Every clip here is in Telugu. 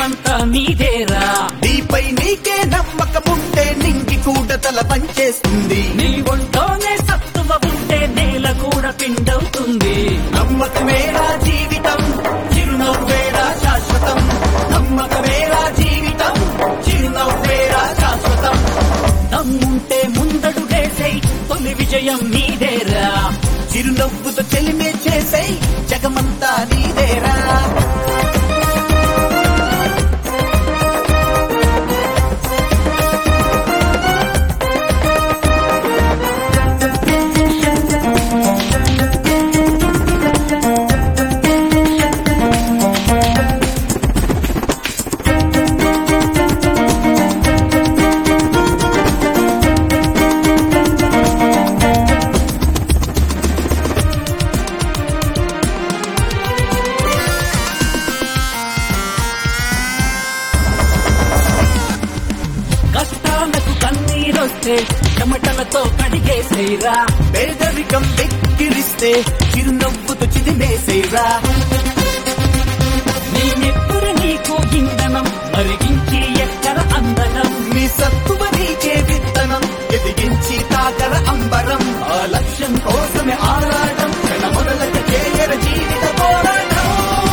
జగమంతా నీదేరా. నీపై నీకే నమ్మకముంటే నింగి కూడా తల పంచేస్తుంది. నీ ఒంటోనే సత్తువ ఉంటే నేల కూడా పిండవుతుంది. నమ్మకమేరా జీవితం, చిరునవ్వేరా శాశ్వతం. నమ్మకమేరా జీవితం, చిరునవ్వేరా శాశ్వతం. దమ్ముంటే ముందడుగేసై తొలి విజయం నీదేరా. చిరునవ్వుతో చెలిమే చేసై జగమంతా నీదేరా. కష్టాలకు కన్నీరొస్తే చెమటలతో కడిగేసేరా. పేదరికం వెక్కిరిస్తే చిరునవ్వుతో చిదిమేసేరా. నీ నెప్పురు నీకు ఇంధనం, మరిగించి ఎక్కర అందనం. నీ సత్తువ నీకే విత్తనం, ఎదిగించి తాకర అంబరం. ఆ లక్ష్యం కోసమే ఆరాటం, క్షణ మొదలక చేయర జీవిత పోరాటం.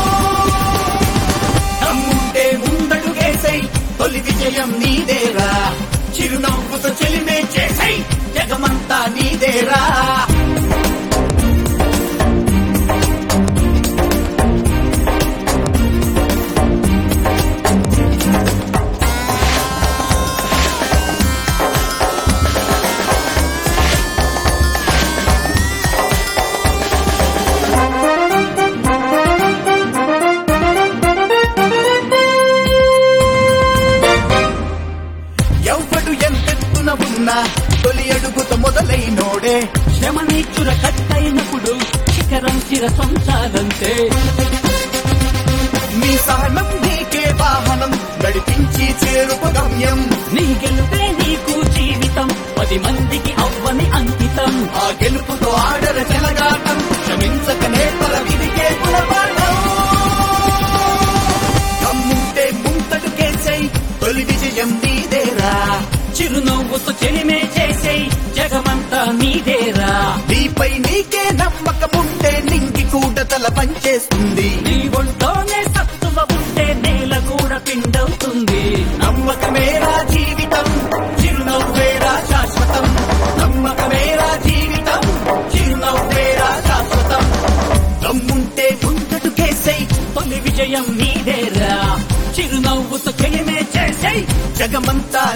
దమ్ముంటే ముందడుగేసై తొలి విజయం నీదేరా. చిరునవ్వుతో చెలిమే చేసై జగమంతా నీదేరా. ఎవ్వడు ఎంతెత్తున ఉన్నా తొలి అడుగుతో మొదలైనోడే. శ్రమ నీచుర కట్టయినప్పుడు శిఖరం శిరసొంచాలంతే. నీ సహనం నీకే వాహనం, నడిపించి చేరుకు గమ్యం. నీ గెలుపే నీకు జీవితం, 10 మందికి అవ్వని అంకితం. ఆ గెలుపుతో ఆడర చెలగాటం, క్షమించక నేర్పల విధికే గుణపాఠం. దమ్ముంటే ముంతడుకేసై తొలి విజయం నీదేరా. చిరునవ్వుతో చెలిమే చేసే జగమంతా నీదేరా. నీపై నీకే నమ్మకముంటే నింగి కూడా తల పంచేస్తుంది. నీ ఒంటోనే సత్తువ ఉంటే నేల కూడా పిండవుతుంది. నమ్మకమేరా జీవితం, చిరునవ్వేరా శాశ్వతం. నమ్మకమేరా జీవితం, చిరునవ్వేరా శాశ్వతం. దమ్ముంటే ముందడుగేసై తొలి విజయం నీదేరా. చిరునవ్వుతో చెలిమే చేసే జగమంతా